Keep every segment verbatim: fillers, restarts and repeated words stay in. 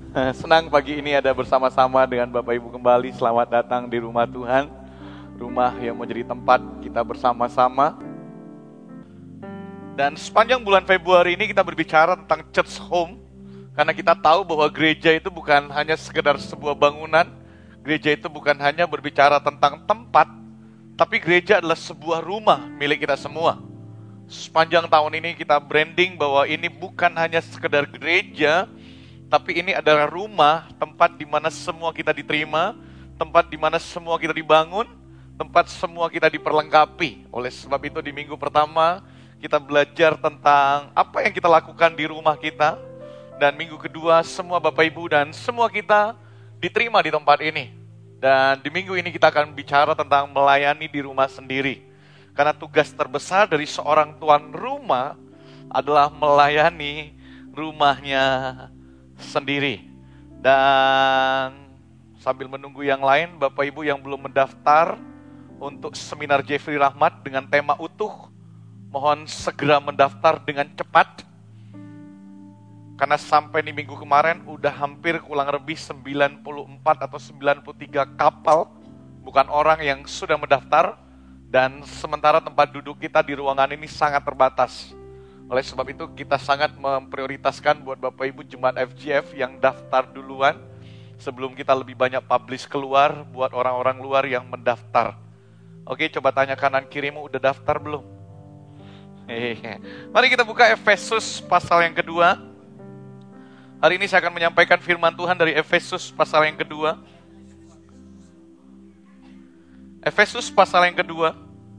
Senang pagi ini ada bersama-sama dengan Bapak Ibu kembali. Selamat datang di rumah Tuhan, rumah yang menjadi tempat kita bersama-sama. Dan sepanjang bulan Februari ini kita berbicara tentang church home, karena kita tahu bahwa gereja itu bukan hanya sekedar sebuah bangunan, gereja itu bukan hanya berbicara tentang tempat, tapi gereja adalah sebuah rumah milik kita semua. Sepanjang tahun ini kita branding bahwa ini bukan hanya sekedar gereja, tapi ini adalah rumah, tempat di mana semua kita diterima, tempat di mana semua kita dibangun, tempat semua kita diperlengkapi. Oleh sebab itu di minggu pertama kita belajar tentang apa yang kita lakukan di rumah kita, dan minggu kedua semua Bapak Ibu dan semua kita diterima di tempat ini. Dan di minggu ini kita akan bicara tentang melayani di rumah sendiri. Karena tugas terbesar dari seorang tuan rumah adalah melayani rumahnya sendiri. Dan sambil menunggu yang lain, Bapak Ibu yang belum mendaftar untuk seminar Jeffrey Rahmat dengan tema utuh, mohon segera mendaftar dengan cepat. Karena sampai di minggu kemarin udah hampir kurang lebih sembilan puluh empat atau sembilan puluh tiga kapal, bukan orang yang sudah mendaftar. Dan sementara tempat duduk kita di ruangan ini sangat terbatas. Oleh sebab itu kita sangat memprioritaskan buat Bapak Ibu Jemaat F G F yang daftar duluan, sebelum kita lebih banyak publish keluar buat orang-orang luar yang mendaftar. Oke, coba tanya kanan kirimu, udah daftar belum? Hehehe. Mari kita buka Efesus pasal yang kedua. Hari ini saya akan menyampaikan firman Tuhan dari Efesus pasal yang kedua. Efesus pasal yang kedua.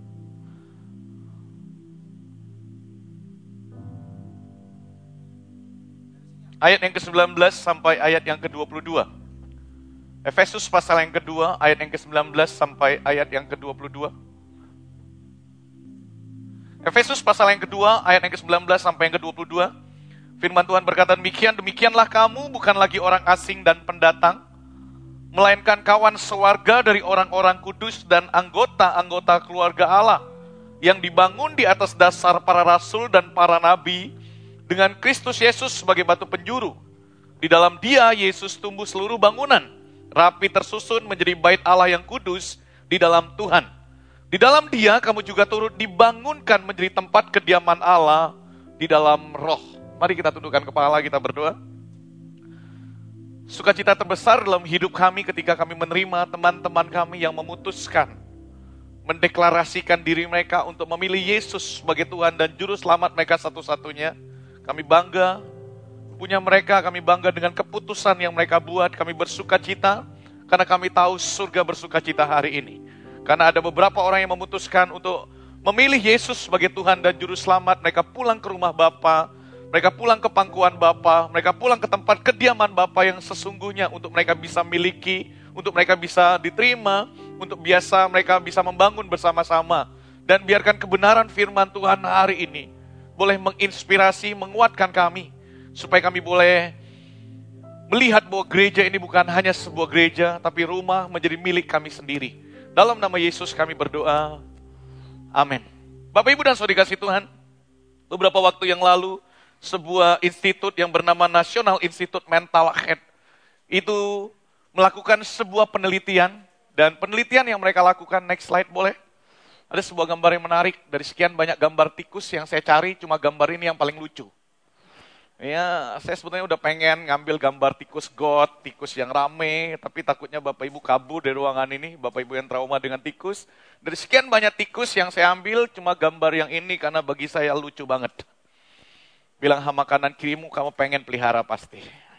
Ayat yang ke sembilan belas sampai ayat yang ke dua puluh dua. Efesus pasal yang kedua, ayat yang ke sembilan belas sampai ayat yang ke dua puluh dua. Efesus pasal yang kedua, ayat yang ke sembilan belas sampai yang ke dua puluh dua. Firman Tuhan berkata demikian, demikianlah kamu bukan lagi orang asing dan pendatang, melainkan kawan sewarga dari orang-orang kudus dan anggota-anggota keluarga Allah, yang dibangun di atas dasar para rasul dan para nabi, dengan Kristus Yesus sebagai batu penjuru. Di dalam Dia, Yesus tumbuh seluruh bangunan, rapi tersusun menjadi bait Allah yang kudus di dalam Tuhan. Di dalam Dia, kamu juga turut dibangunkan menjadi tempat kediaman Allah di dalam roh. Mari kita tundukkan kepala, kita berdoa. Sukacita terbesar dalam hidup kami ketika kami menerima teman-teman kami yang memutuskan, mendeklarasikan diri mereka untuk memilih Yesus sebagai Tuhan dan Juru Selamat mereka satu-satunya. Kami bangga punya mereka, kami bangga dengan keputusan yang mereka buat. Kami bersukacita karena kami tahu surga bersukacita hari ini. Karena ada beberapa orang yang memutuskan untuk memilih Yesus sebagai Tuhan dan Juru Selamat. Mereka pulang ke rumah Bapa, mereka pulang ke pangkuan Bapa, mereka pulang ke tempat kediaman Bapa yang sesungguhnya untuk mereka bisa miliki, untuk mereka bisa diterima, untuk biasa mereka bisa membangun bersama-sama. Dan biarkan kebenaran firman Tuhan hari ini boleh menginspirasi, menguatkan kami, supaya kami boleh melihat bahwa gereja ini bukan hanya sebuah gereja, tapi rumah menjadi milik kami sendiri. Dalam nama Yesus kami berdoa, amin. Bapak Ibu dan Saudara kasih Tuhan, beberapa waktu yang lalu, sebuah institut yang bernama National Institute Mental Health itu melakukan sebuah penelitian, dan penelitian yang mereka lakukan, next slide boleh. Ada sebuah gambar yang menarik, dari sekian banyak gambar tikus yang saya cari, cuma gambar ini yang paling lucu. Ya, saya sebetulnya udah pengen ngambil gambar tikus got, tikus yang rame, tapi takutnya Bapak Ibu kabur dari ruangan ini, Bapak Ibu yang trauma dengan tikus. Dari sekian banyak tikus yang saya ambil, cuma gambar yang ini karena bagi saya lucu banget. Bilang sama kanan kirimu, kamu pengen pelihara pasti.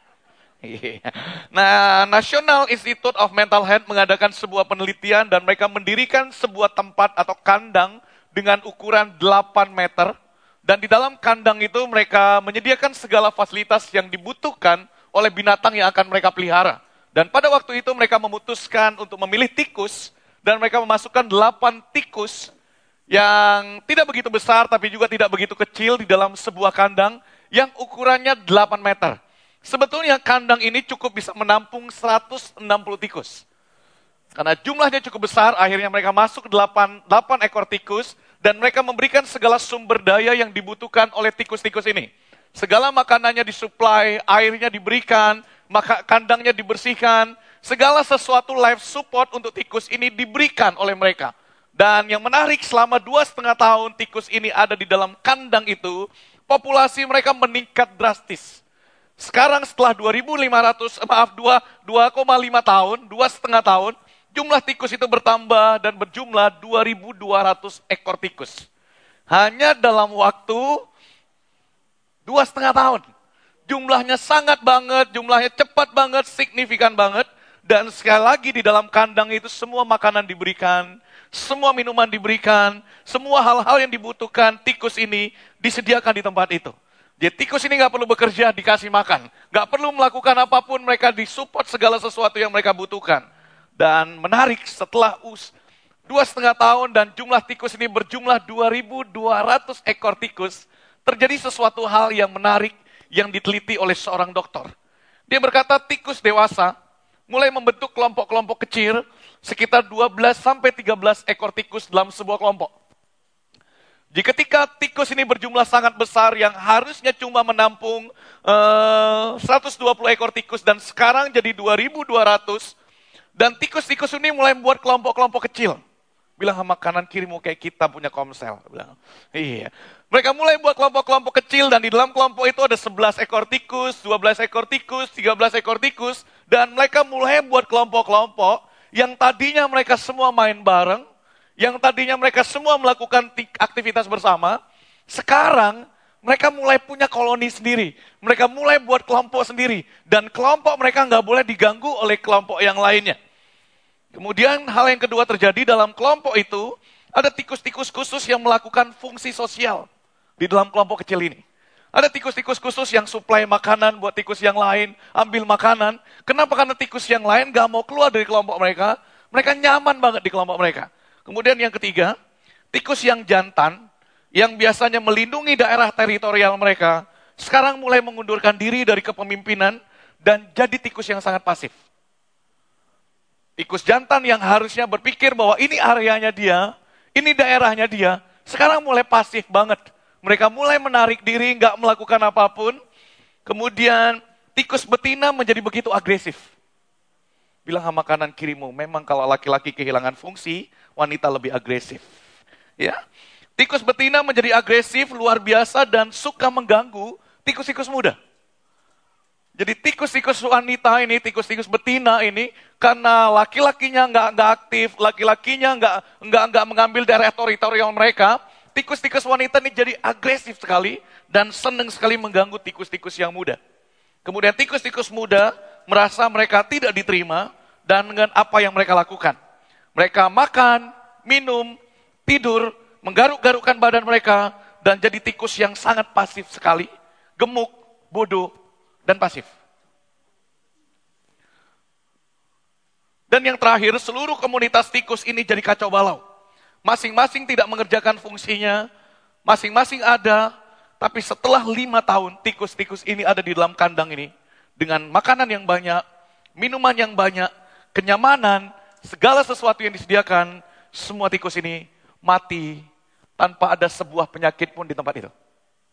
Nah, National Institute of Mental Health mengadakan sebuah penelitian dan mereka mendirikan sebuah tempat atau kandang dengan ukuran delapan meter. Dan di dalam kandang itu mereka menyediakan segala fasilitas yang dibutuhkan oleh binatang yang akan mereka pelihara. Dan pada waktu itu mereka memutuskan untuk memilih tikus, dan mereka memasukkan delapan tikus yang tidak begitu besar tapi juga tidak begitu kecil di dalam sebuah kandang yang ukurannya delapan meter. Sebetulnya kandang ini cukup bisa menampung seratus enam puluh tikus. Karena jumlahnya cukup besar, akhirnya mereka masuk delapan, delapan ekor tikus, dan mereka memberikan segala sumber daya yang dibutuhkan oleh tikus-tikus ini. Segala makanannya disuplai, airnya diberikan, maka kandangnya dibersihkan, segala sesuatu life support untuk tikus ini diberikan oleh mereka. Dan yang menarik, selama dua setengah tahun tikus ini ada di dalam kandang itu, populasi mereka meningkat drastis. Sekarang setelah dua ribu lima ratus, maaf, dua koma lima tahun, dua setengah tahun, jumlah tikus itu bertambah dan berjumlah dua ribu dua ratus ekor tikus. Hanya dalam waktu dua setengah tahun. Jumlahnya sangat banget, jumlahnya cepat banget, signifikan banget. Dan sekali lagi di dalam kandang itu semua makanan diberikan, semua minuman diberikan, semua hal-hal yang dibutuhkan tikus ini disediakan di tempat itu. Jadi tikus ini gak perlu bekerja, dikasih makan. Gak perlu melakukan apapun, mereka disupport segala sesuatu yang mereka butuhkan. Dan menarik, setelah us dua setengah tahun dan jumlah tikus ini berjumlah dua ribu dua ratus ekor tikus, terjadi sesuatu hal yang menarik yang diteliti oleh seorang dokter. Dia berkata tikus dewasa mulai membentuk kelompok-kelompok kecil sekitar dua belas sampai tiga belas ekor tikus dalam sebuah kelompok. Jika ketika tikus ini berjumlah sangat besar yang harusnya cuma menampung uh, seratus dua puluh ekor tikus dan sekarang jadi dua ribu dua ratus, dan tikus-tikus ini mulai membuat kelompok-kelompok kecil. Bilang sama kanan kiri mau kayak kita punya komsel. Bilang, iya. Mereka mulai buat kelompok-kelompok kecil dan di dalam kelompok itu ada sebelas ekor tikus, dua belas ekor tikus, tiga belas ekor tikus. Dan mereka mulai buat kelompok-kelompok yang tadinya mereka semua main bareng, yang tadinya mereka semua melakukan aktivitas bersama. Sekarang mereka mulai punya koloni sendiri. Mereka mulai buat kelompok sendiri. Dan kelompok mereka nggak boleh diganggu oleh kelompok yang lainnya. Kemudian hal yang kedua terjadi dalam kelompok itu, ada tikus-tikus khusus yang melakukan fungsi sosial di dalam kelompok kecil ini. Ada tikus-tikus khusus yang suplai makanan buat tikus yang lain, ambil makanan. Kenapa? Karena tikus yang lain gak mau keluar dari kelompok mereka, mereka nyaman banget di kelompok mereka. Kemudian yang ketiga, tikus yang jantan, yang biasanya melindungi daerah teritorial mereka, sekarang mulai mengundurkan diri dari kepemimpinan dan jadi tikus yang sangat pasif. Tikus jantan yang harusnya berpikir bahwa ini areanya dia, ini daerahnya dia, sekarang mulai pasif banget. Mereka mulai menarik diri, nggak melakukan apapun. Kemudian tikus betina menjadi begitu agresif. Bilang sama kanan kirimu, memang kalau laki-laki kehilangan fungsi, wanita lebih agresif. Ya, tikus betina menjadi agresif, luar biasa dan suka mengganggu tikus-tikus muda. Jadi tikus-tikus wanita ini, tikus-tikus betina ini, karena laki-lakinya nggak nggak aktif, laki-lakinya nggak nggak nggak mengambil daerah teritorial mereka, tikus-tikus wanita ini jadi agresif sekali dan senang sekali mengganggu tikus-tikus yang muda. Kemudian tikus-tikus muda merasa mereka tidak diterima dan dengan apa yang mereka lakukan. Mereka makan, minum, tidur, menggaruk-garukkan badan mereka dan jadi tikus yang sangat pasif sekali, gemuk, bodoh, dan pasif. Dan yang terakhir, seluruh komunitas tikus ini jadi kacau balau. Masing-masing tidak mengerjakan fungsinya, masing-masing ada, tapi setelah lima tahun, tikus-tikus ini ada di dalam kandang ini, dengan makanan yang banyak, minuman yang banyak, kenyamanan, segala sesuatu yang disediakan, semua tikus ini mati tanpa ada sebuah penyakit pun di tempat itu.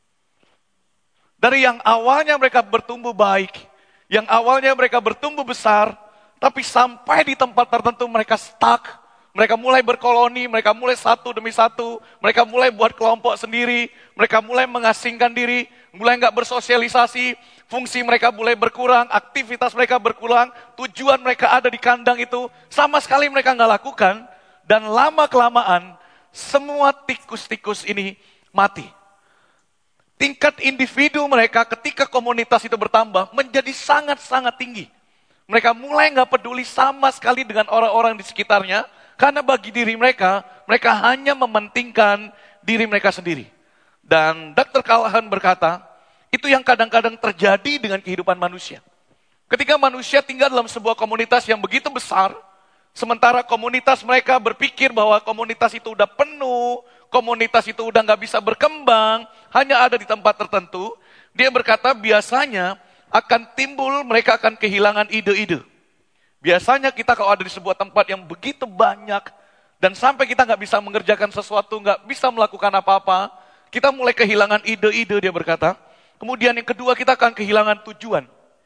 Dari yang awalnya mereka bertumbuh baik, yang awalnya mereka bertumbuh besar, tapi sampai di tempat tertentu mereka stuck, mereka mulai berkoloni, mereka mulai satu demi satu, mereka mulai buat kelompok sendiri, mereka mulai mengasingkan diri, mulai nggak bersosialisasi, fungsi mereka mulai berkurang, aktivitas mereka berkurang, tujuan mereka ada di kandang itu, sama sekali mereka nggak lakukan, dan lama-kelamaan, semua tikus-tikus ini mati. Tingkat individu mereka ketika komunitas itu bertambah menjadi sangat-sangat tinggi. Mereka mulai nggak peduli sama sekali dengan orang-orang di sekitarnya, karena bagi diri mereka, mereka hanya mementingkan diri mereka sendiri. Dan dokter Callahan berkata, itu yang kadang-kadang terjadi dengan kehidupan manusia. Ketika manusia tinggal dalam sebuah komunitas yang begitu besar, sementara komunitas mereka berpikir bahwa komunitas itu udah penuh, komunitas itu udah nggak bisa berkembang, hanya ada di tempat tertentu, dia berkata biasanya akan timbul, mereka akan kehilangan ide-ide. Biasanya kita kalau ada di sebuah tempat yang begitu banyak, dan sampai kita nggak bisa mengerjakan sesuatu, nggak bisa melakukan apa-apa, kita mulai kehilangan ide-ide, dia berkata. Kemudian yang kedua, kita akan kehilangan tujuan.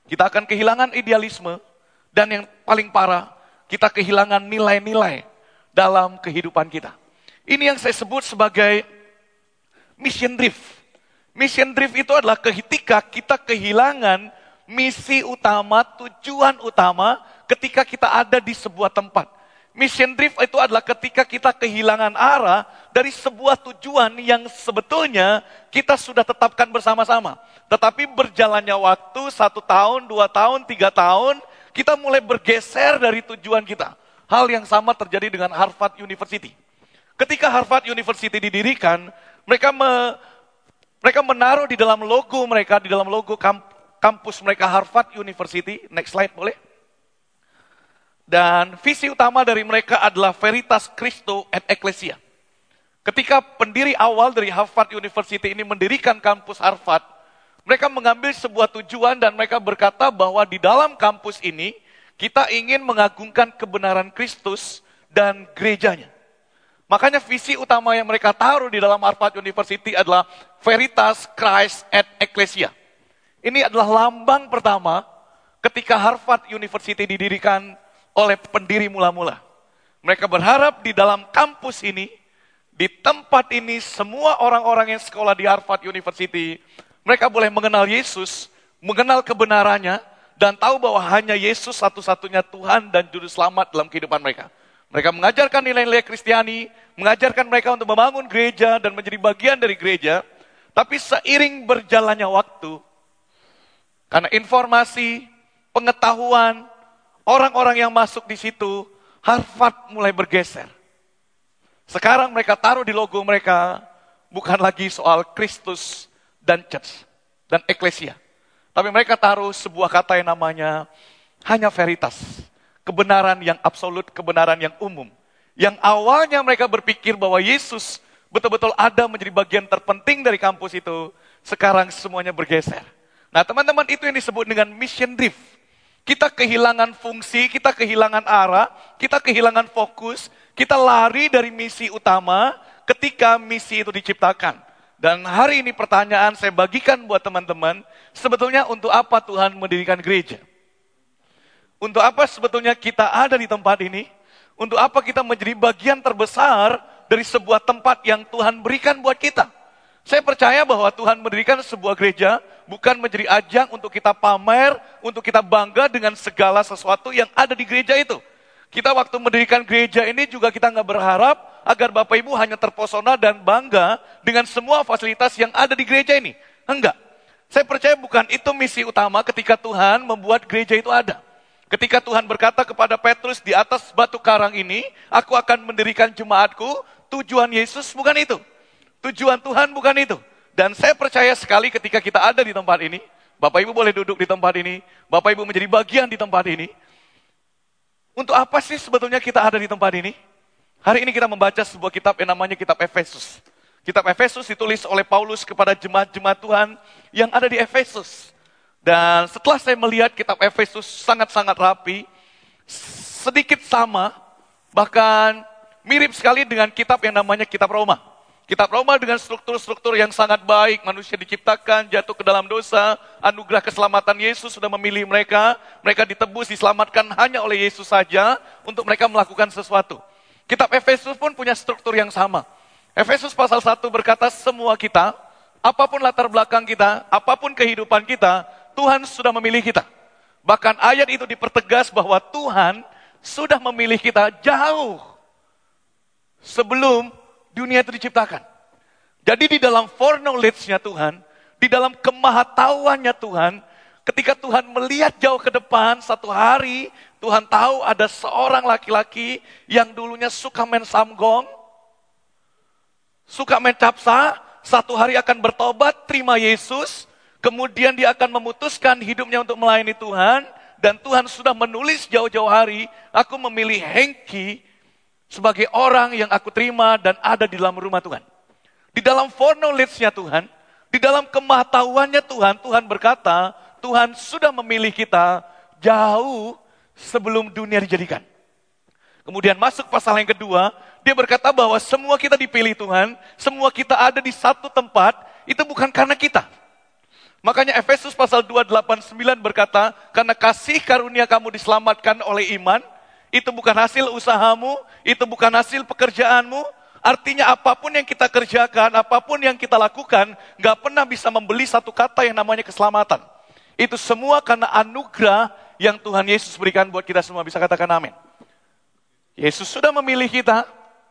Kita akan kehilangan idealisme, dan yang paling parah, kita kehilangan nilai-nilai dalam kehidupan kita. Ini yang saya sebut sebagai mission drift. Mission drift itu adalah ketika kita kehilangan misi utama, tujuan utama ketika kita ada di sebuah tempat. Mission drift itu adalah ketika kita kehilangan arah dari sebuah tujuan yang sebetulnya kita sudah tetapkan bersama-sama. Tetapi berjalannya waktu, satu tahun, dua tahun, tiga tahun, kita mulai bergeser dari tujuan kita. Hal yang sama terjadi dengan Harvard University. Ketika Harvard University didirikan, mereka me, mereka menaruh di dalam logo mereka, di dalam logo kamp, kampus mereka Harvard University. Next slide boleh? Dan visi utama dari mereka adalah Veritas Christo et Ecclesia. Ketika pendiri awal dari Harvard University ini mendirikan kampus Harvard, mereka mengambil sebuah tujuan dan mereka berkata bahwa di dalam kampus ini, kita ingin mengagungkan kebenaran Kristus dan gerejanya. Makanya visi utama yang mereka taruh di dalam Harvard University adalah Veritas Christ et Ecclesia. Ini adalah lambang pertama ketika Harvard University didirikan oleh pendiri mula-mula. Mereka berharap di dalam kampus ini, di tempat ini, semua orang-orang yang sekolah di Harvard University, mereka boleh mengenal Yesus, mengenal kebenarannya, dan tahu bahwa hanya Yesus satu-satunya Tuhan dan Juru Selamat dalam kehidupan mereka. Mereka mengajarkan nilai-nilai Kristiani, mengajarkan mereka untuk membangun gereja dan menjadi bagian dari gereja, tapi seiring berjalannya waktu, karena informasi, pengetahuan, orang-orang yang masuk di situ, Harvard mulai bergeser. Sekarang mereka taruh di logo mereka, bukan lagi soal Kristus dan Church, dan Eklesia. Tapi mereka taruh sebuah kata yang namanya hanya veritas. Kebenaran yang absolut, kebenaran yang umum. Yang awalnya mereka berpikir bahwa Yesus betul-betul ada menjadi bagian terpenting dari kampus itu, sekarang semuanya bergeser. Nah teman-teman, itu yang disebut dengan mission drift. Kita kehilangan fungsi, kita kehilangan arah, kita kehilangan fokus, kita lari dari misi utama ketika misi itu diciptakan. Dan hari ini pertanyaan saya bagikan buat teman-teman, sebetulnya untuk apa Tuhan mendirikan gereja? Untuk apa sebetulnya kita ada di tempat ini? Untuk apa kita menjadi bagian terbesar dari sebuah tempat yang Tuhan berikan buat kita? Saya percaya bahwa Tuhan mendirikan sebuah gereja bukan menjadi ajang untuk kita pamer, untuk kita bangga dengan segala sesuatu yang ada di gereja itu. Kita waktu mendirikan gereja ini juga kita nggak berharap agar Bapak Ibu hanya terpesona dan bangga dengan semua fasilitas yang ada di gereja ini. Enggak. Saya percaya bukan itu misi utama ketika Tuhan membuat gereja itu ada. Ketika Tuhan berkata kepada Petrus, di atas batu karang ini, aku akan mendirikan jemaatku, tujuan Yesus bukan itu. Tujuan Tuhan bukan itu. Dan saya percaya sekali ketika kita ada di tempat ini, Bapak Ibu boleh duduk di tempat ini, Bapak Ibu menjadi bagian di tempat ini. Untuk apa sih sebetulnya kita ada di tempat ini? Hari ini kita membaca sebuah kitab yang namanya kitab Efesus. Kitab Efesus ditulis oleh Paulus kepada jemaat-jemaat Tuhan yang ada di Efesus. Dan setelah saya melihat kitab Efesus sangat-sangat rapi, sedikit sama, bahkan mirip sekali dengan kitab yang namanya kitab Roma. Kitab Roma dengan struktur-struktur yang sangat baik, manusia diciptakan, jatuh ke dalam dosa, anugerah keselamatan Yesus sudah memilih mereka, mereka ditebus, diselamatkan hanya oleh Yesus saja untuk mereka melakukan sesuatu. Kitab Efesus pun punya struktur yang sama. Efesus pasal satu berkata semua kita, apapun latar belakang kita, apapun kehidupan kita, Tuhan sudah memilih kita. Bahkan ayat itu dipertegas bahwa Tuhan sudah memilih kita jauh sebelum dunia itu diciptakan. Jadi di dalam foreknowledge-nya Tuhan, di dalam kemahatauannya Tuhan, ketika Tuhan melihat jauh ke depan, satu hari Tuhan tahu ada seorang laki-laki yang dulunya suka main samgong, suka main capsa, satu hari akan bertobat, terima Yesus, kemudian dia akan memutuskan hidupnya untuk melayani Tuhan, dan Tuhan sudah menulis jauh-jauh hari, aku memilih Hengki sebagai orang yang aku terima dan ada di dalam rumah Tuhan. Di dalam foreknowledge-nya Tuhan, di dalam kemahatauannya Tuhan, Tuhan berkata, Tuhan sudah memilih kita jauh sebelum dunia dijadikan. Kemudian masuk pasal yang kedua, dia berkata bahwa semua kita dipilih Tuhan, semua kita ada di satu tempat, itu bukan karena kita. Makanya Efesus pasal dua, delapan, sembilan berkata, karena kasih karunia kamu diselamatkan oleh iman, itu bukan hasil usahamu, itu bukan hasil pekerjaanmu. Artinya apapun yang kita kerjakan, apapun yang kita lakukan, gak pernah bisa membeli satu kata yang namanya keselamatan. Itu semua karena anugerah yang Tuhan Yesus berikan buat kita semua. Bisa katakan amin. Yesus sudah memilih kita.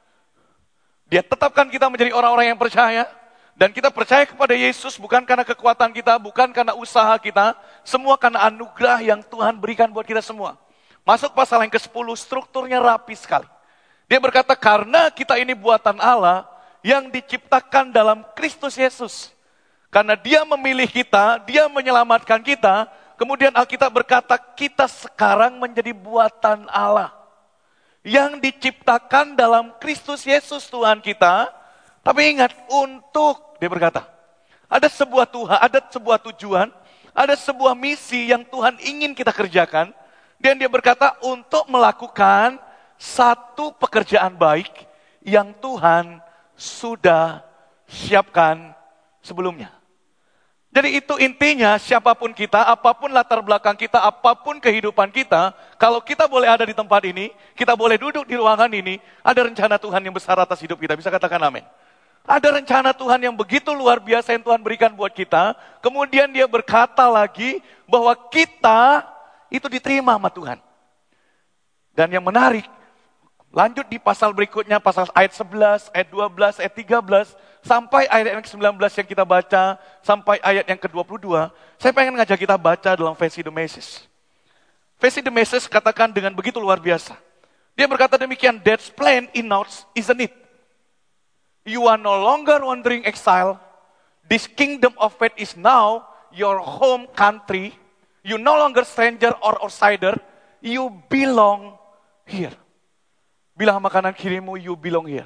Dia tetapkan kita menjadi orang-orang yang percaya. Dan kita percaya kepada Yesus bukan karena kekuatan kita, bukan karena usaha kita. Semua karena anugerah yang Tuhan berikan buat kita semua. Masuk pasal yang kesepuluh, strukturnya rapi sekali. Dia berkata, karena kita ini buatan Allah yang diciptakan dalam Kristus Yesus. Karena dia memilih kita, dia menyelamatkan kita. Kemudian Alkitab berkata, kita sekarang menjadi buatan Allah. Yang diciptakan dalam Kristus Yesus Tuhan kita. Tapi ingat, untuk, dia berkata, ada sebuah Tuhan, ada sebuah tujuan, ada sebuah misi yang Tuhan ingin kita kerjakan. Dan dia berkata, untuk melakukan satu pekerjaan baik yang Tuhan sudah siapkan sebelumnya. Jadi itu intinya, siapapun kita, apapun latar belakang kita, apapun kehidupan kita, kalau kita boleh ada di tempat ini, kita boleh duduk di ruangan ini, ada rencana Tuhan yang besar atas hidup kita. Bisa katakan amin. Ada rencana Tuhan yang begitu luar biasa yang Tuhan berikan buat kita. Kemudian dia berkata lagi bahwa kita itu diterima sama Tuhan. Dan yang menarik, lanjut di pasal berikutnya, pasal ayat sebelas, ayat dua belas, ayat tiga belas, sampai ayat yang ke sembilan belas yang kita baca, sampai ayat yang ke dua puluh dua, saya pengen ngajak kita baca dalam versi The Message. Versi The Message katakan dengan begitu luar biasa. Dia berkata demikian, that's plain enough, isn't it? You are no longer wandering exile. This kingdom of faith is now your home country. You no longer stranger or outsider. You belong here. Bilang sama kanan kirimu, you belong here.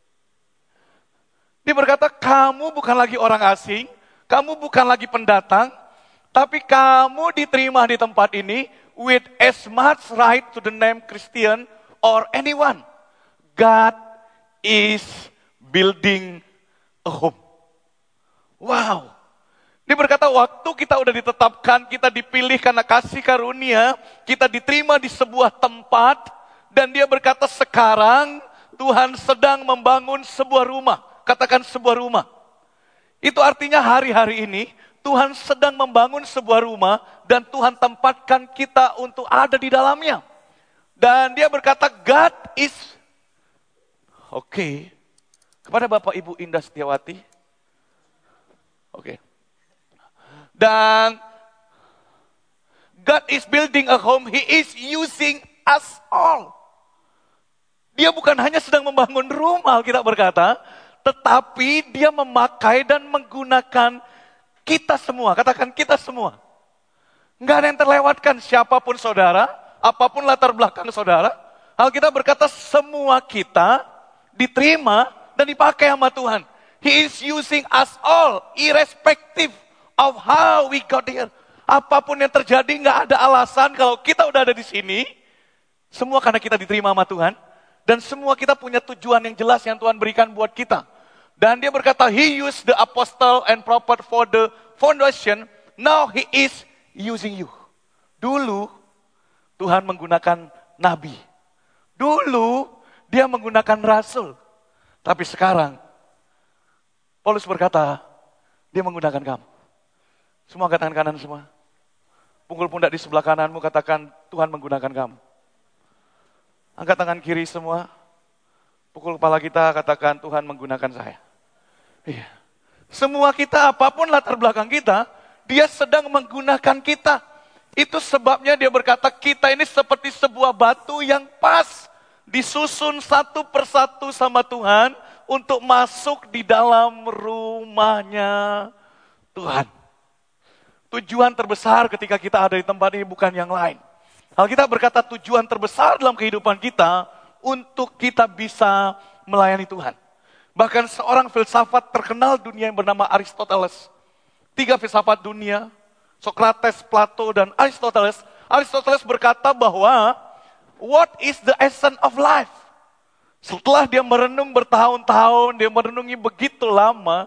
Dia berkata, kamu bukan lagi orang asing. Kamu bukan lagi pendatang. Tapi kamu diterima di tempat ini with as much right to the name Christian or anyone. God is building a home. Wow. Dia berkata waktu kita udah ditetapkan, kita dipilih karena kasih karunia, kita diterima di sebuah tempat, dan dia berkata sekarang Tuhan sedang membangun sebuah rumah. Katakan sebuah rumah. Itu artinya hari-hari ini Tuhan sedang membangun sebuah rumah dan Tuhan tempatkan kita untuk ada di dalamnya. Dan dia berkata God is oke. Okay. Kepada Bapak Ibu Indah Setiawati. Oke. Okay. Dan God is building a home, He is using us all. Dia bukan hanya sedang membangun rumah, kita berkata, tetapi dia memakai dan menggunakan kita semua. Katakan kita semua. Enggak ada yang terlewatkan, siapapun saudara, apapun latar belakang saudara. Alkitab berkata semua kita diterima dan dipakai sama Tuhan. He is using us all, irrespective of how we got here. Apapun yang terjadi, nggak ada alasan kalau kita udah ada di sini. Semua karena kita diterima sama Tuhan. Dan semua kita punya tujuan yang jelas yang Tuhan berikan buat kita. Dan dia berkata, He used the apostle and prophet for the foundation. Now He is using you. Dulu, Tuhan menggunakan nabi. Dulu, dia menggunakan rasul. Tapi sekarang, Paulus berkata, dia menggunakan kamu. Semua angkat tangan kanan semua. Pukul pundak di sebelah kananmu, katakan, Tuhan menggunakan kamu. Angkat tangan kiri semua. Pukul kepala kita, katakan, Tuhan menggunakan saya. Iya. Semua kita, apapun latar belakang kita, dia sedang menggunakan kita. Itu sebabnya dia berkata, kita ini seperti sebuah batu yang pas. Disusun satu persatu sama Tuhan untuk masuk di dalam rumahnya Tuhan. Tujuan terbesar ketika kita ada di tempat ini bukan yang lain. Alkitab berkata tujuan terbesar dalam kehidupan kita untuk kita bisa melayani Tuhan. Bahkan seorang filsafat terkenal dunia yang bernama Aristoteles. Tiga filsafat dunia, Socrates, Plato, dan Aristoteles. Aristoteles berkata bahwa what is the essence of life? Setelah dia merenung bertahun-tahun, dia merenungi begitu lama,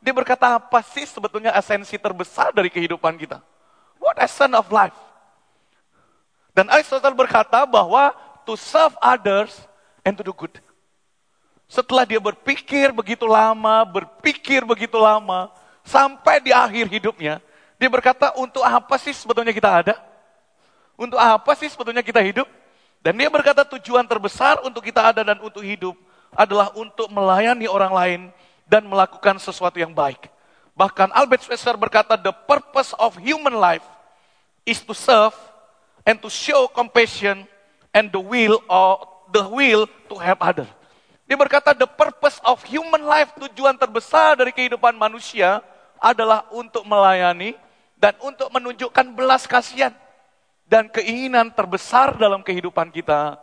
Dia berkata, apa sih sebetulnya esensi terbesar dari kehidupan kita? What essence of life? Dan Aristotle berkata bahwa to serve others and to do good. Setelah dia berpikir begitu lama, berpikir begitu lama, sampai di akhir hidupnya, dia berkata, untuk apa sih sebetulnya kita ada? Untuk apa sih sebetulnya kita hidup? Dan dia berkata tujuan terbesar untuk kita ada dan untuk hidup adalah untuk melayani orang lain dan melakukan sesuatu yang baik. Bahkan Albert Schweitzer berkata, the purpose of human life is to serve and to show compassion and the will or the will to help others. Dia berkata, the purpose of human life, tujuan terbesar dari kehidupan manusia adalah untuk melayani dan untuk menunjukkan belas kasihan. Dan keinginan terbesar dalam kehidupan kita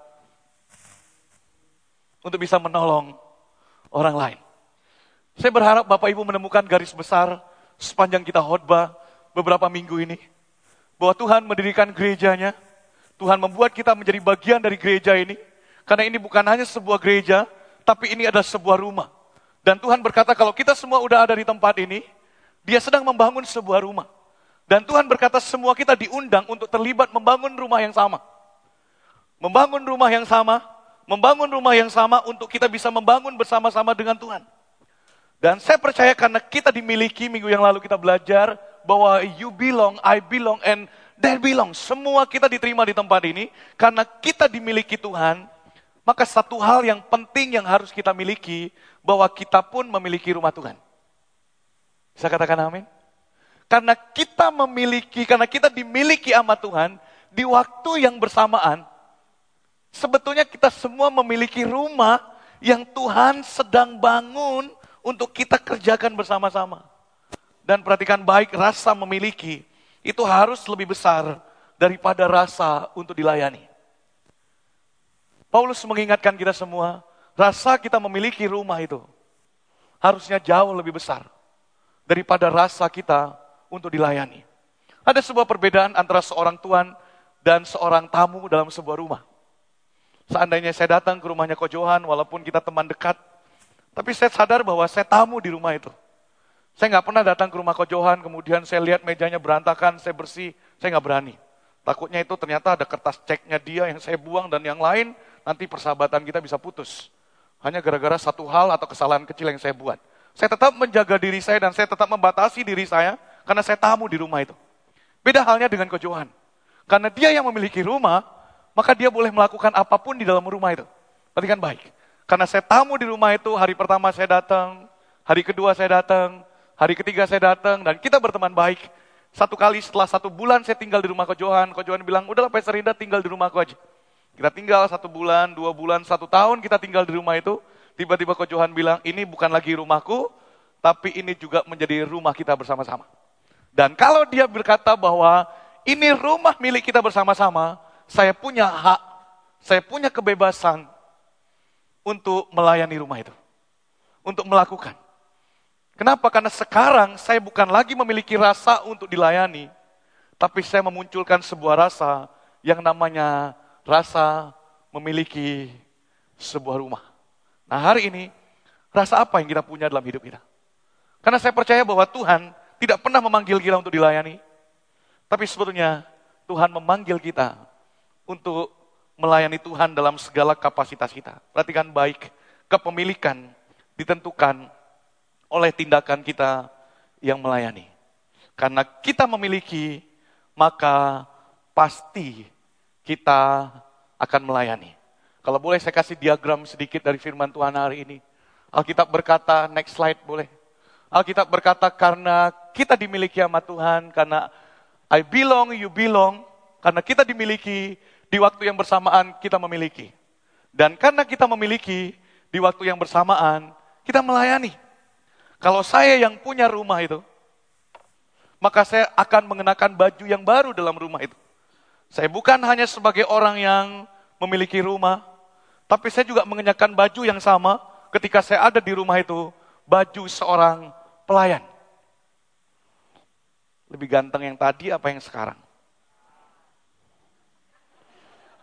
untuk bisa menolong orang lain. Saya berharap Bapak Ibu menemukan garis besar sepanjang kita khotbah beberapa minggu ini. Bahwa Tuhan mendirikan gerejanya, Tuhan membuat kita menjadi bagian dari gereja ini. Karena ini bukan hanya sebuah gereja, tapi ini adalah sebuah rumah. Dan Tuhan berkata kalau kita semua udah ada di tempat ini, Dia sedang membangun sebuah rumah. Dan Tuhan berkata semua kita diundang untuk terlibat membangun rumah yang sama. Membangun rumah yang sama, membangun rumah yang sama untuk kita bisa membangun bersama-sama dengan Tuhan. Dan saya percaya karena kita dimiliki, minggu yang lalu kita belajar bahwa you belong, I belong, and they belong. Semua kita diterima di tempat ini, karena kita dimiliki Tuhan, maka satu hal yang penting yang harus kita miliki, bahwa kita pun memiliki rumah Tuhan. Bisa katakan amin? Karena kita memiliki, karena kita dimiliki sama Tuhan, di waktu yang bersamaan, sebetulnya kita semua memiliki rumah yang Tuhan sedang bangun untuk kita kerjakan bersama-sama. Dan perhatikan baik, rasa memiliki itu harus lebih besar daripada rasa untuk dilayani. Paulus mengingatkan kita semua, rasa kita memiliki rumah itu harusnya jauh lebih besar daripada rasa kita untuk dilayani. Ada sebuah perbedaan antara seorang tuan dan seorang tamu dalam sebuah rumah. Seandainya saya datang ke rumahnya Ko Johan, walaupun kita teman dekat, tapi saya sadar bahwa saya tamu di rumah itu. Saya nggak pernah datang ke rumah Ko Johan, kemudian saya lihat mejanya berantakan, saya bersih, saya nggak berani. Takutnya itu ternyata ada kertas ceknya dia yang saya buang dan yang lain, nanti persahabatan kita bisa putus. Hanya gara-gara satu hal atau kesalahan kecil yang saya buat. Saya tetap menjaga diri saya dan saya tetap membatasi diri saya, karena saya tamu di rumah itu. Beda halnya dengan Ko Johan. Karena dia yang memiliki rumah, maka dia boleh melakukan apapun di dalam rumah itu. Perhatikan baik. Karena saya tamu di rumah itu, hari pertama saya datang, hari kedua saya datang, hari ketiga saya datang, dan kita berteman baik. Satu kali setelah satu bulan saya tinggal di rumah Ko Johan, Ko Johan bilang, udahlah Pastor Indah tinggal di rumahku aja. Kita tinggal satu bulan, dua bulan, satu tahun kita tinggal di rumah itu. Tiba-tiba Ko Johan bilang, ini bukan lagi rumahku, tapi ini juga menjadi rumah kita bersama-sama. Dan kalau dia berkata bahwa ini rumah milik kita bersama-sama, saya punya hak, saya punya kebebasan untuk melayani rumah itu. Untuk melakukan. Kenapa? Karena sekarang saya bukan lagi memiliki rasa untuk dilayani, tapi saya memunculkan sebuah rasa yang namanya rasa memiliki sebuah rumah. Nah hari ini, rasa apa yang kita punya dalam hidup kita? Karena saya percaya bahwa Tuhan tidak pernah memanggil kita untuk dilayani, tapi sebetulnya Tuhan memanggil kita untuk melayani Tuhan dalam segala kapasitas kita. Perhatikan baik, kepemilikan ditentukan oleh tindakan kita yang melayani. Karena kita memiliki, maka pasti kita akan melayani. Kalau boleh saya kasih diagram sedikit dari firman Tuhan hari ini. Alkitab berkata, next slide boleh. Alkitab berkata karena kita dimiliki sama Tuhan, karena I belong, you belong, karena kita dimiliki, di waktu yang bersamaan kita memiliki. Dan karena kita memiliki, di waktu yang bersamaan kita melayani. Kalau saya yang punya rumah itu, maka saya akan mengenakan baju yang baru dalam rumah itu. Saya bukan hanya sebagai orang yang memiliki rumah, tapi saya juga mengenakan baju yang sama ketika saya ada di rumah itu, baju seorang pelayan. Lebih ganteng yang tadi apa yang sekarang?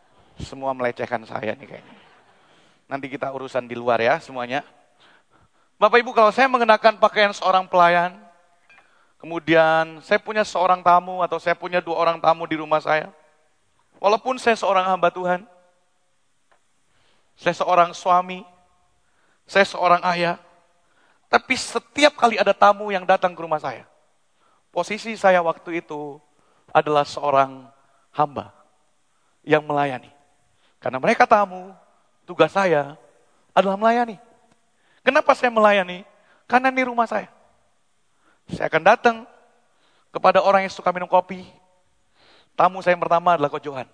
Semua melecehkan saya nih kayaknya. Nanti kita urusan di luar ya semuanya. Bapak Ibu, kalau saya mengenakan pakaian seorang pelayan, kemudian saya punya seorang tamu atau saya punya dua orang tamu di rumah saya, walaupun saya seorang hamba Tuhan, saya seorang suami, saya seorang ayah, tapi setiap kali ada tamu yang datang ke rumah saya, posisi saya waktu itu adalah seorang hamba yang melayani. Karena mereka tamu, tugas saya adalah melayani. Kenapa saya melayani? Karena ini rumah saya. Saya akan datang kepada orang yang suka minum kopi. Tamu saya yang pertama adalah Ko Johan.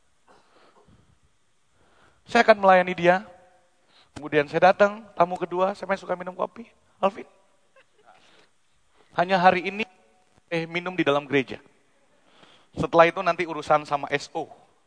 Saya akan melayani dia. Kemudian saya datang, tamu kedua, saya yang suka minum kopi, Alvin. Hanya hari ini, eh minum di dalam gereja. Setelah itu nanti urusan sama S O.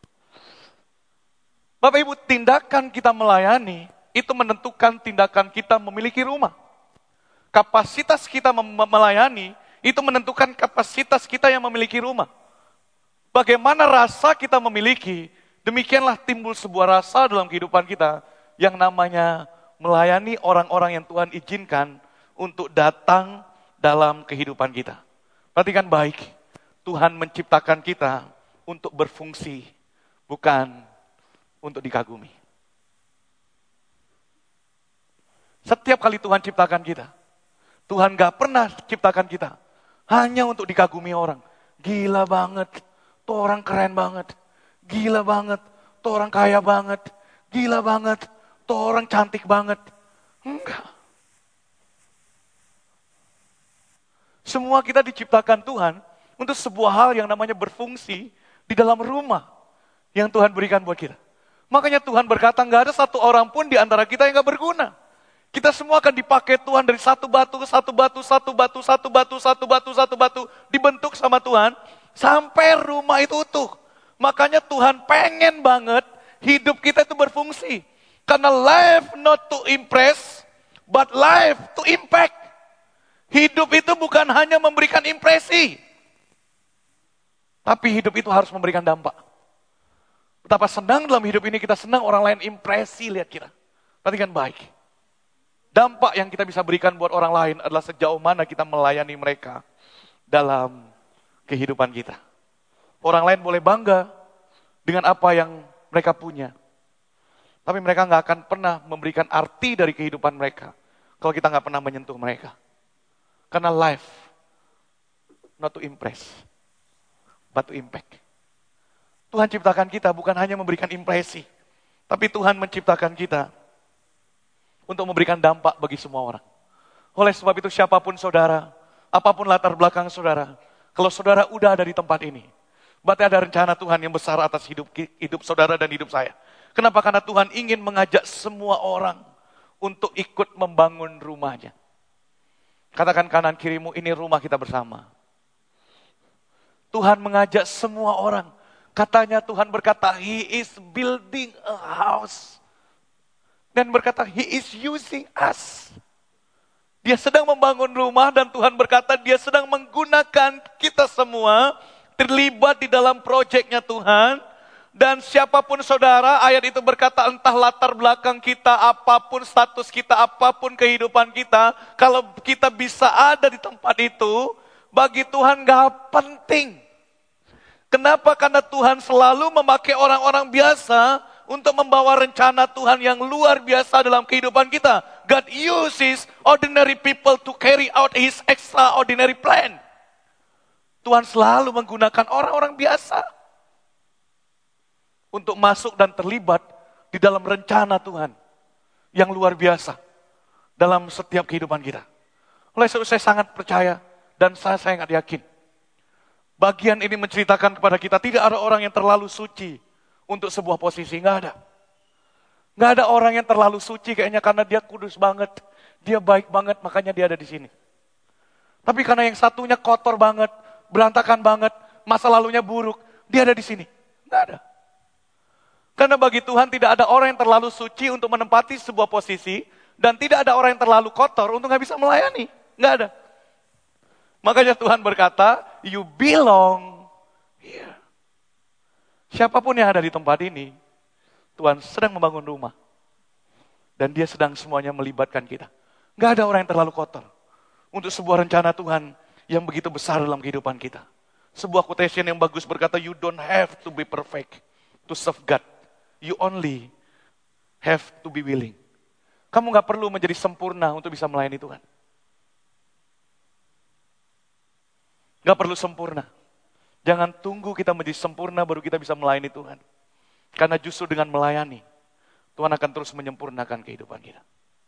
Bapak Ibu, tindakan kita melayani, itu menentukan tindakan kita memiliki rumah. Kapasitas kita mem- melayani, itu menentukan kapasitas kita yang memiliki rumah. Bagaimana rasa kita memiliki, demikianlah timbul sebuah rasa dalam kehidupan kita, yang namanya melayani orang-orang yang Tuhan izinkan untuk datang dalam kehidupan kita. Perhatikan baik, Tuhan menciptakan kita untuk berfungsi, bukan untuk dikagumi. Setiap kali Tuhan ciptakan kita, Tuhan gak pernah ciptakan kita hanya untuk dikagumi orang. Gila banget, tuh orang keren banget. Gila banget, tuh orang kaya banget. Gila banget, tuh orang cantik banget. Enggak. Semua kita diciptakan Tuhan untuk sebuah hal yang namanya berfungsi di dalam rumah yang Tuhan berikan buat kita. Makanya Tuhan berkata, gak ada satu orang pun di antara kita yang gak berguna. Kita semua akan dipakai Tuhan dari satu batu ke satu batu, satu batu, satu batu, satu batu, satu batu, dibentuk sama Tuhan, sampai rumah itu utuh. Makanya Tuhan pengen banget hidup kita itu berfungsi. Karena life not to impress, but life to impact. Hidup itu bukan hanya memberikan impresi, tapi hidup itu harus memberikan dampak. Betapa senang dalam hidup ini kita senang orang lain impresi lihat kita. Perhatikan baik. Dampak yang kita bisa berikan buat orang lain adalah sejauh mana kita melayani mereka dalam kehidupan kita. Orang lain boleh bangga dengan apa yang mereka punya. Tapi mereka gak akan pernah memberikan arti dari kehidupan mereka kalau kita gak pernah menyentuh mereka. Karena life, not to impress, but to impact. Tuhan ciptakan kita bukan hanya memberikan impresi, tapi Tuhan menciptakan kita untuk memberikan dampak bagi semua orang. Oleh sebab itu siapapun saudara, apapun latar belakang saudara, kalau saudara udah ada di tempat ini, berarti ada rencana Tuhan yang besar atas hidup hidup saudara dan hidup saya. Kenapa? Karena Tuhan ingin mengajak semua orang untuk ikut membangun rumahnya. Katakan kanan kirimu, ini rumah kita bersama. Tuhan mengajak semua orang. Katanya Tuhan berkata, He is building a house. Dan berkata, He is using us. Dia sedang membangun rumah dan Tuhan berkata, Dia sedang menggunakan kita semua terlibat di dalam proyeknya Tuhan. Dan siapapun saudara, ayat itu berkata, entah latar belakang kita, apapun status kita, apapun kehidupan kita, kalau kita bisa ada di tempat itu, bagi Tuhan gak penting. Kenapa? Karena Tuhan selalu memakai orang-orang biasa untuk membawa rencana Tuhan yang luar biasa dalam kehidupan kita. God uses ordinary people to carry out His extraordinary plan. Tuhan selalu menggunakan orang-orang biasa untuk masuk dan terlibat di dalam rencana Tuhan yang luar biasa dalam setiap kehidupan kita. Oleh sebab saya sangat percaya dan saya sangat yakin. Bagian ini menceritakan kepada kita tidak ada orang yang terlalu suci untuk sebuah posisi, nggak ada. Nggak ada orang yang terlalu suci kayaknya karena dia kudus banget, dia baik banget, makanya dia ada di sini. Tapi karena yang satunya kotor banget, berantakan banget, masa lalunya buruk, dia ada di sini. Nggak ada. Karena bagi Tuhan tidak ada orang yang terlalu suci untuk menempati sebuah posisi, dan tidak ada orang yang terlalu kotor untuk nggak bisa melayani. Nggak ada. Makanya Tuhan berkata, you belong here. Siapapun yang ada di tempat ini, Tuhan sedang membangun rumah. Dan Dia sedang semuanya melibatkan kita. Gak ada orang yang terlalu kotor untuk sebuah rencana Tuhan yang begitu besar dalam kehidupan kita. Sebuah quotation yang bagus berkata, you don't have to be perfect to serve God. You only have to be willing. Kamu gak perlu menjadi sempurna untuk bisa melayani Tuhan. Gak perlu sempurna. Jangan tunggu kita menjadi sempurna baru kita bisa melayani Tuhan. Karena justru dengan melayani, Tuhan akan terus menyempurnakan kehidupan kita.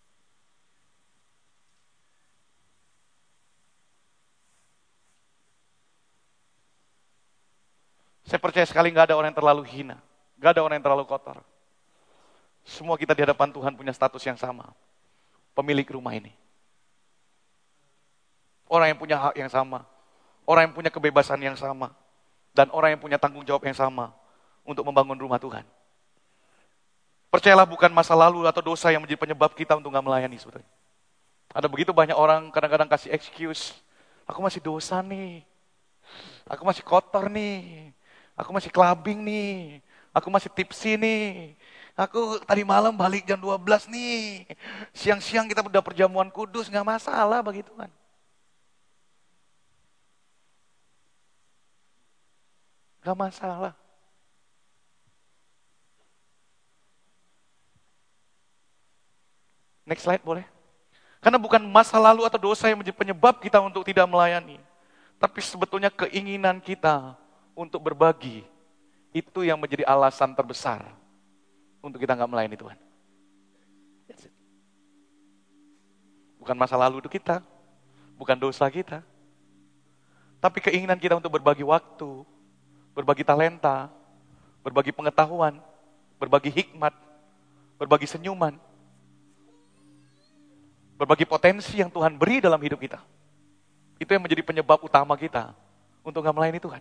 Saya percaya sekali gak ada orang yang terlalu hina. Gak ada orang yang terlalu kotor. Semua kita di hadapan Tuhan punya status yang sama. Pemilik rumah ini. Orang yang punya hak yang sama. Orang yang punya kebebasan yang sama. Dan orang yang punya tanggung jawab yang sama untuk membangun rumah Tuhan. Percayalah bukan masa lalu atau dosa yang menjadi penyebab kita untuk gak melayani. Sebetulnya. Ada begitu banyak orang kadang-kadang kasih excuse. Aku masih dosa nih. Aku masih kotor nih. Aku masih clubbing nih. Aku masih tipsy nih. Aku tadi malam balik jam dua belas nih. Siang-siang kita udah perjamuan kudus. Gak masalah bagi Tuhan. Gak masalah. Next slide boleh? Karena bukan masa lalu atau dosa yang menjadi penyebab kita untuk tidak melayani. Tapi sebetulnya keinginan kita untuk berbagi. Itu yang menjadi alasan terbesar untuk kita nggak melayani Tuhan. Bukan masa lalu itu kita. Bukan dosa kita. Tapi keinginan kita untuk berbagi waktu, berbagi talenta, berbagi pengetahuan, berbagi hikmat, berbagi senyuman, berbagi potensi yang Tuhan beri dalam hidup kita. Itu yang menjadi penyebab utama kita untuk gak melayani Tuhan.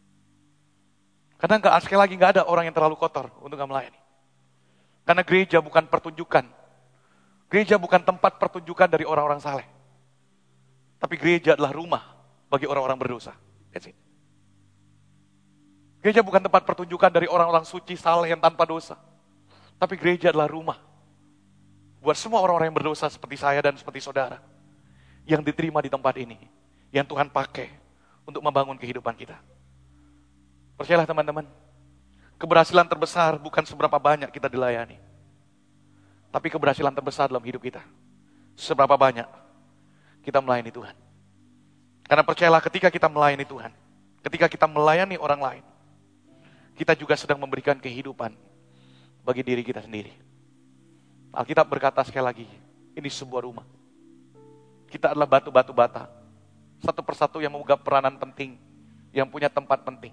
Karena gak, sekali lagi gak ada orang yang terlalu kotor untuk gak melayani. Karena gereja bukan pertunjukan. Gereja bukan tempat pertunjukan dari orang-orang saleh. Tapi gereja adalah rumah bagi orang-orang berdosa. That's it. Gereja bukan tempat pertunjukan dari orang-orang suci saleh yang tanpa dosa. Tapi gereja adalah rumah buat semua orang-orang yang berdosa seperti saya dan seperti saudara. Yang diterima di tempat ini. Yang Tuhan pakai untuk membangun kehidupan kita. Percayalah teman-teman. Keberhasilan terbesar bukan seberapa banyak kita dilayani. Tapi keberhasilan terbesar dalam hidup kita. Seberapa banyak kita melayani Tuhan. Karena percayalah ketika kita melayani Tuhan. Ketika kita melayani orang lain. Kita juga sedang memberikan kehidupan bagi diri kita sendiri. Alkitab berkata sekali lagi, ini sebuah rumah. Kita adalah batu-batu bata. Satu persatu yang memegang peranan penting, yang punya tempat penting.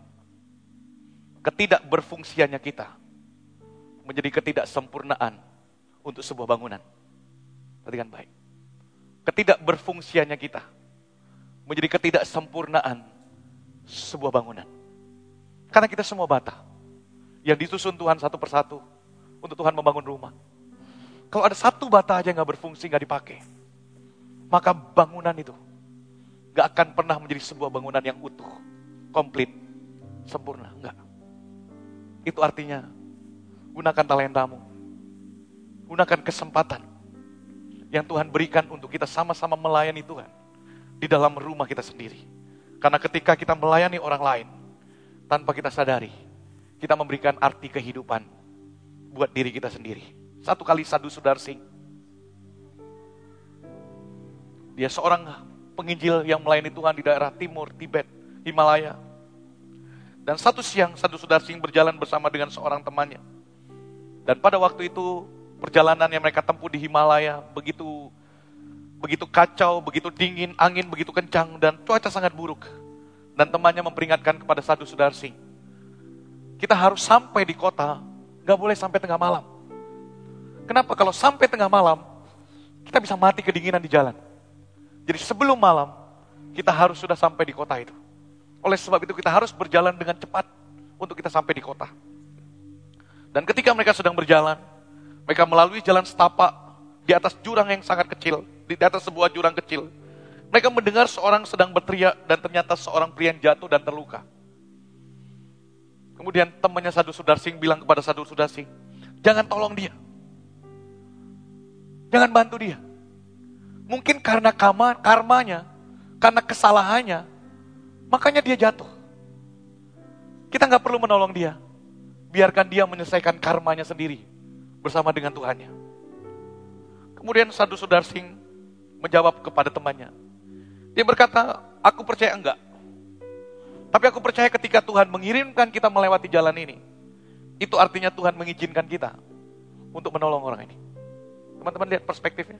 Ketidakberfungsiannya kita menjadi ketidaksempurnaan untuk sebuah bangunan. Perhatikan baik. Ketidakberfungsiannya kita menjadi ketidaksempurnaan sebuah bangunan. Karena kita semua bata yang disusun Tuhan satu persatu untuk Tuhan membangun rumah. Kalau ada satu bata aja gak berfungsi, gak dipakai, maka bangunan itu gak akan pernah menjadi sebuah bangunan yang utuh, komplit, sempurna. Enggak. Itu artinya gunakan talentamu, gunakan kesempatan yang Tuhan berikan untuk kita sama-sama melayani Tuhan di dalam rumah kita sendiri. Karena ketika kita melayani orang lain, tanpa kita sadari, kita memberikan arti kehidupan buat diri kita sendiri. Satu kali Sadhu Sudarsing, dia seorang penginjil yang melayani Tuhan di daerah timur Tibet, Himalaya. Dan satu siang Sadhu Sudarsing berjalan bersama dengan seorang temannya. Dan pada waktu itu perjalanan yang mereka tempuh di Himalaya begitu begitu kacau, begitu dingin, angin begitu kencang dan cuaca sangat buruk. Dan temannya memperingatkan kepada Sadhu Sudarsing, kita harus sampai di kota, gak boleh sampai tengah malam. Kenapa? Kalau sampai tengah malam, kita bisa mati kedinginan di jalan. Jadi sebelum malam, kita harus sudah sampai di kota itu. Oleh sebab itu kita harus berjalan dengan cepat untuk kita sampai di kota. Dan ketika mereka sedang berjalan, mereka melalui jalan setapak di atas jurang yang sangat kecil, di atas sebuah jurang kecil. Mereka mendengar seorang sedang berteriak dan ternyata seorang pria yang jatuh dan terluka. Kemudian temannya Sadhu Sudarsing bilang kepada Sadhu Sudarsing, jangan tolong dia. Jangan bantu dia. Mungkin karena karma, karmanya, karena kesalahannya, makanya dia jatuh. Kita nggak perlu menolong dia. Biarkan dia menyelesaikan karmanya sendiri bersama dengan Tuhannya. Kemudian Sadhu Sudarsing menjawab kepada temannya. Dia berkata, aku percaya enggak. Tapi aku percaya ketika Tuhan mengirimkan kita melewati jalan ini, itu artinya Tuhan mengizinkan kita untuk menolong orang ini. Teman-teman lihat perspektifnya.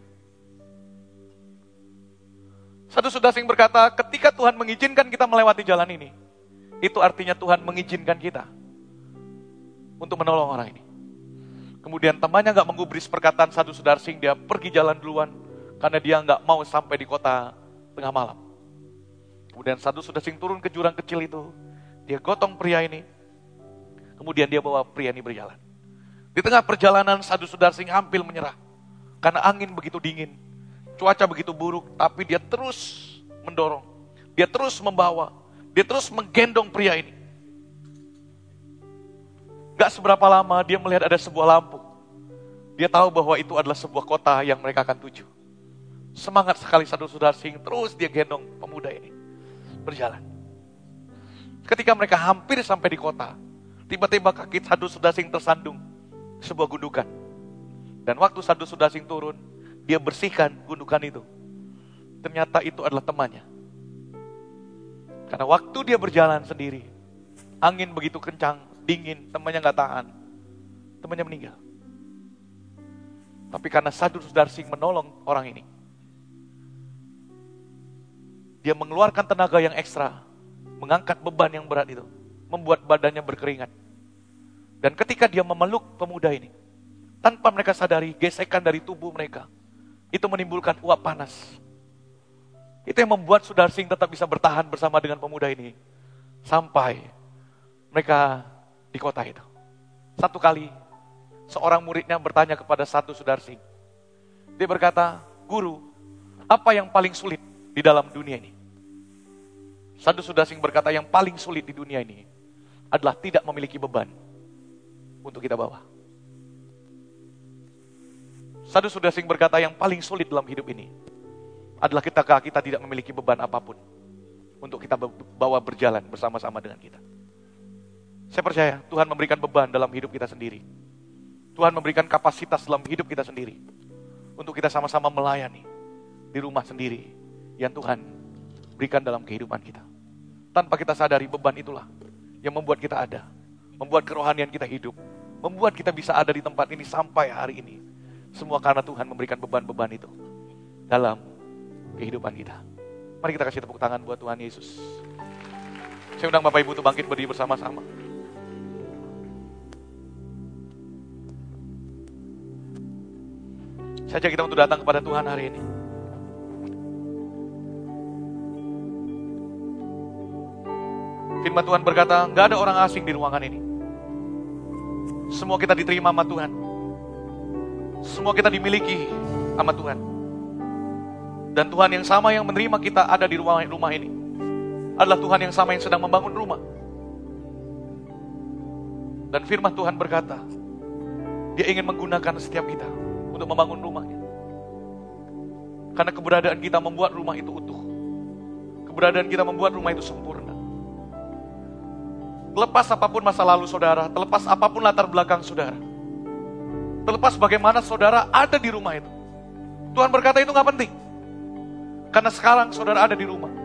Sadhu Sudarsing berkata, ketika Tuhan mengizinkan kita melewati jalan ini, itu artinya Tuhan mengizinkan kita untuk menolong orang ini. Kemudian temannya gak menggubris perkataan Sadhu Sudarsing, dia pergi jalan duluan, karena dia gak mau sampai di kota tengah malam. Kemudian Sadhu Sudarsing turun ke jurang kecil itu, dia gotong pria ini, kemudian dia bawa pria ini berjalan. Di tengah perjalanan Sadhu Sudarsing hampir menyerah, karena angin begitu dingin, cuaca begitu buruk, tapi dia terus mendorong, dia terus membawa, dia terus menggendong pria ini. Gak seberapa lama dia melihat ada sebuah lampu. Dia tahu bahwa itu adalah sebuah kota yang mereka akan tuju. Semangat sekali Sadhu Sudarsing, terus dia gendong pemuda ini berjalan. Ketika mereka hampir sampai di kota, tiba-tiba kaki Sadhu Sudarsing tersandung sebuah gundukan. Dan waktu Sadhu Sudarsing turun, dia bersihkan gundukan itu. Ternyata itu adalah temannya. Karena waktu dia berjalan sendiri, angin begitu kencang, dingin, temannya gak tahan. Temannya meninggal. Tapi karena Sadhu Sudarsing menolong orang ini, dia mengeluarkan tenaga yang ekstra, mengangkat beban yang berat itu, membuat badannya berkeringat. Dan ketika dia memeluk pemuda ini, tanpa mereka sadari, gesekan dari tubuh mereka, itu menimbulkan uap panas. Itu yang membuat Sudarsing tetap bisa bertahan bersama dengan pemuda ini, sampai mereka di kota itu. Satu kali, seorang muridnya bertanya kepada Sadhu Sudarsing. Dia berkata, Guru, apa yang paling sulit di dalam dunia ini? Sadhu Sudarsing berkata, yang paling sulit di dunia ini adalah tidak memiliki beban untuk kita bawa. Sadhu Sudarsing berkata, yang paling sulit dalam hidup ini adalah kita kita tidak memiliki beban apapun untuk kita bawa berjalan bersama-sama dengan kita. Saya percaya Tuhan memberikan beban dalam hidup kita sendiri. Tuhan memberikan kapasitas dalam hidup kita sendiri untuk kita sama-sama melayani di rumah sendiri yang Tuhan berikan dalam kehidupan kita. Tanpa kita sadari, beban itulah yang membuat kita ada, membuat kerohanian kita hidup, membuat kita bisa ada di tempat ini sampai hari ini. Semua karena Tuhan memberikan beban-beban itu dalam kehidupan kita. Mari kita kasih tepuk tangan buat Tuhan Yesus. Saya undang Bapak Ibu untuk bangkit berdiri bersama-sama. Saya ajak kita untuk datang kepada Tuhan hari ini. Firman Tuhan berkata, gak ada orang asing di ruangan ini. Semua kita diterima sama Tuhan. Semua kita dimiliki sama Tuhan. Dan Tuhan yang sama yang menerima kita ada di rumah, rumah ini adalah Tuhan yang sama yang sedang membangun rumah. Dan firman Tuhan berkata, Dia ingin menggunakan setiap kita untuk membangun rumahnya. Karena keberadaan kita membuat rumah itu utuh. Keberadaan kita membuat rumah itu sempurna. Terlepas apapun masa lalu saudara, terlepas apapun latar belakang saudara, terlepas bagaimana saudara ada di rumah itu, Tuhan berkata itu gak penting. Karena sekarang saudara ada di rumah.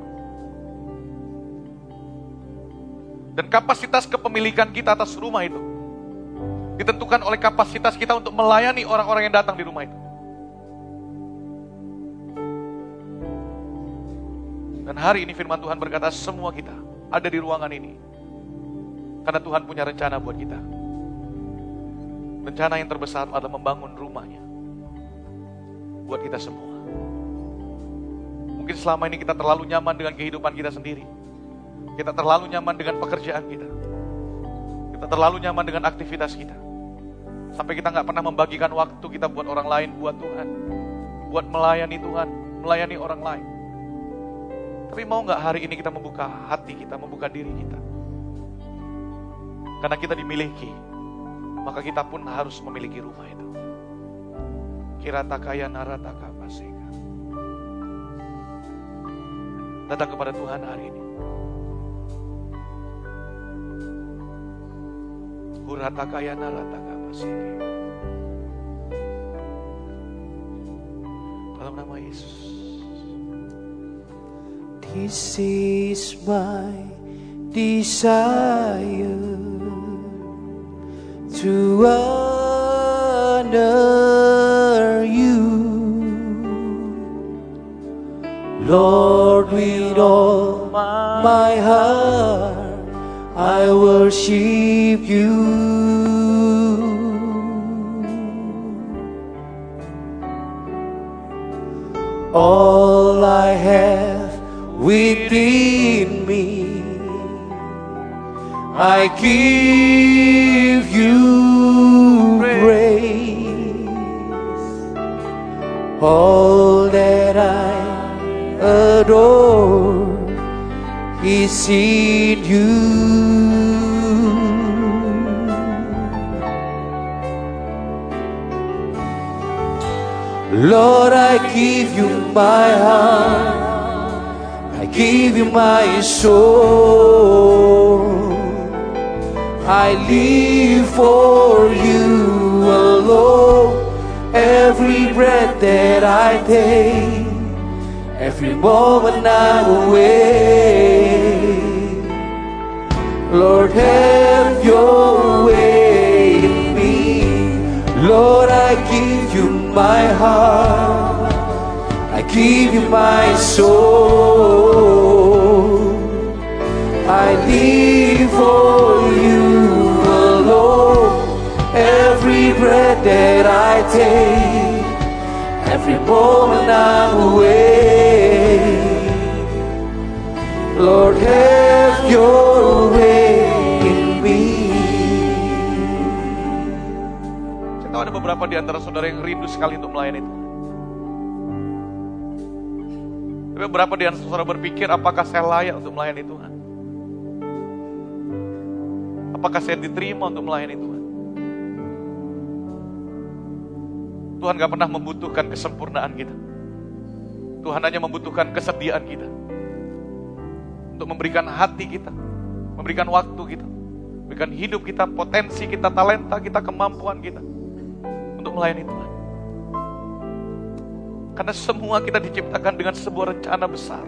Dan kapasitas kepemilikan kita atas rumah itu ditentukan oleh kapasitas kita untuk melayani orang-orang yang datang di rumah itu. Dan hari ini firman Tuhan berkata, semua kita ada di ruangan ini karena Tuhan punya rencana buat kita. Rencana yang terbesar adalah membangun rumahnya buat kita semua. Mungkin selama ini kita terlalu nyaman dengan kehidupan kita sendiri. Kita terlalu nyaman dengan pekerjaan kita. Kita terlalu nyaman dengan aktivitas kita. Sampai kita gak pernah membagikan waktu kita buat orang lain, buat Tuhan. Buat melayani Tuhan, melayani orang lain. Tapi mau gak hari ini kita membuka hati kita, membuka diri kita? Karena kita dimiliki, maka kita pun harus memiliki rumah itu. Kirataka ya narataka paseka. datang kepada Tuhan hari ini. Urata kaya narata kapasiki. Dalam nama Yesus. This is my desire to honor you, Lord, with all my heart I worship you. All I have within me, I give you praise. All that I adore is in you. Lord, I give you my heart, I give you my soul. I live for you alone. Every breath that I take, every moment I'm awake, Lord, have your way in me. Lord, I give you my heart, I give you my soul. I live for you alone. Every breath that I take, every moment I'm awake, Lord, have your way in me. Saya tahu ada beberapa di antara saudara yang rindu sekali untuk melayani Tuhan. Tapi beberapa di antara saudara berpikir, apakah saya layak untuk melayani Tuhan? Apakah saya diterima untuk melayani Tuhan? Tuhan gak pernah membutuhkan kesempurnaan kita. Tuhan hanya membutuhkan kesediaan kita untuk memberikan hati kita, memberikan waktu kita, memberikan hidup kita, potensi kita, talenta kita, kemampuan kita untuk melayani Tuhan. Karena semua kita diciptakan dengan sebuah rencana besar.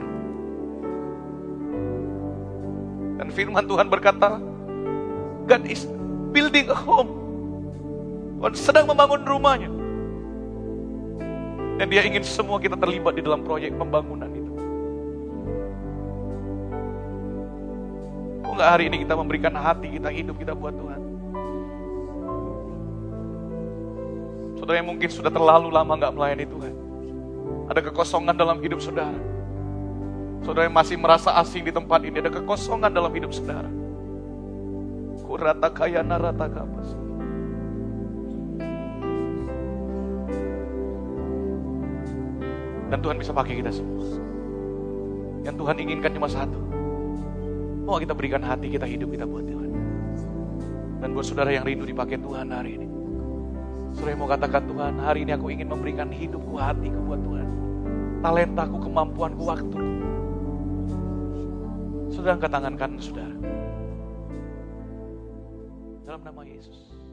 Dan firman Tuhan berkata, God is building a home. Tuhan sedang membangun rumahnya. Dan dia ingin semua kita terlibat di dalam proyek pembangunan itu. Oh enggak hari ini kita memberikan hati kita, hidup kita buat Tuhan? Saudara yang mungkin sudah terlalu lama gak melayani Tuhan. Ada kekosongan dalam hidup saudara. Saudara yang masih merasa asing di tempat ini, ada kekosongan dalam hidup saudara. Kurata kaya narata kapas. Dan Tuhan bisa pakai kita semua. Yang Tuhan inginkan cuma satu. Mau kita berikan hati kita, hidup kita buat Tuhan. Dan buat saudara yang rindu dipakai Tuhan hari ini, saudara yang mau katakan, Tuhan, hari ini aku ingin memberikan hidupku, hatiku buat Tuhan. Talentaku, kemampuanku, waktuku. Saudara angkat tangan kanan saudara. Dalam nama Yesus.